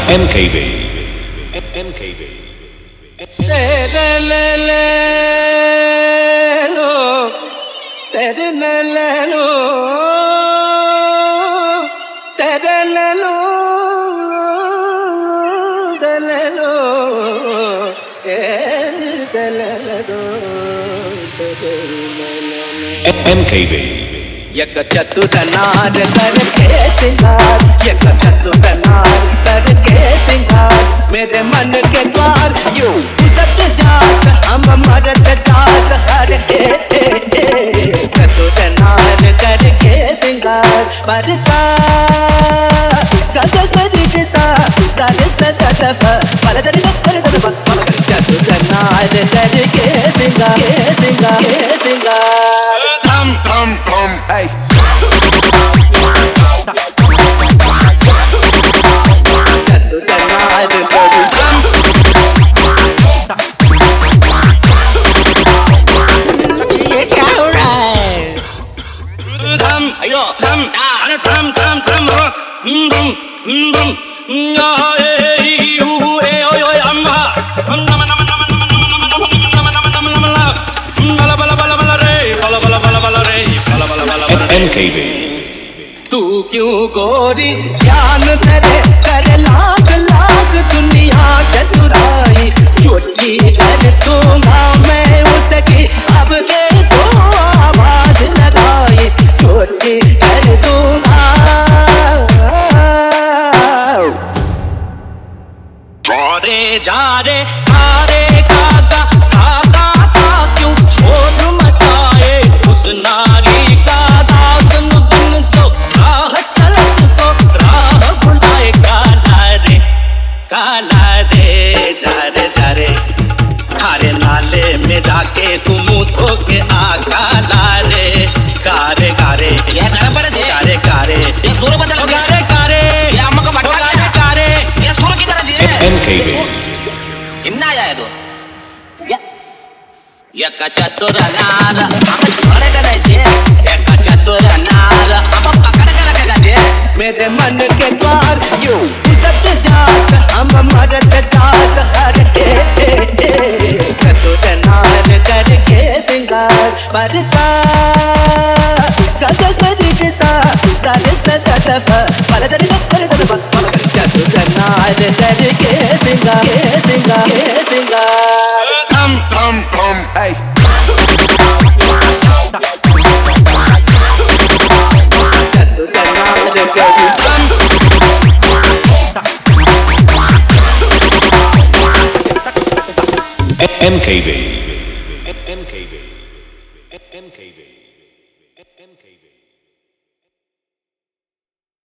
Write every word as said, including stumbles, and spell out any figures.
M K B M K B तेरे ले ले लो तेरे ले ले लो तेरे ले लो तेरे लो तेरे ले लो M K B यक चतुर नार करके सिंगार यक चतुर नार करके सिंगार मेरे मन के द्वार यूं उदत जात हम मरत जात हर के चतुर नार करके सिंगार बरसा गज गज सा कर सदफ पर दर कर दर पर चतुर नार करके सिंगार सिंगार सिंगार Come, come, come, hey. ये क्या हो रहा है? Come, ayo, come, अरे come, come, come, hum, hum, hum, hum, ya, eh, you, eh, oi, oi, amma, hum, nama, nama, nama, nama, nama, nama, nama, nama, nama, nama, bala, bala, bala, bala, re, bala, bala, bala, bala, re, bala, bala, bala, bala, re. M K B तू क्यों गोरी जान तेरे कर लाख लाख दुनिया चतुराई चोटी कर दूंगा मैं उसकी अब के तो आवाज लगाई चोटी कर दूंगा जारे जारे सारे काका काका का क्यों शोर मचाए उस नारी का दासन बिन जो राह तलक को राह भुलाए काला रे काला रे जारे जारे हरे नाले में जाके तुम धो के आ काला रे कारे कारे ये गाना पड़े थे कारे कारे ये सुर बदल गया कारे कारे ये अम्मा का बटवा कारे कारे ये सुर की तरह दिए M K B इन्ना आया तो यक चतुर नार हम छोड़े करे थे यक चतुर नार हम पकड़ के रखेगा थे मेरे मन के द्वार यूं उदत जात हम मरत जात हर के चतुर नार करके सिंगार बरसा गज गज सा कर सदफ पर दर कर दर पर चतुर नार करके सिंगार सिंगार सिंगार come come come hey चतुर नार करके M K B M K B M K B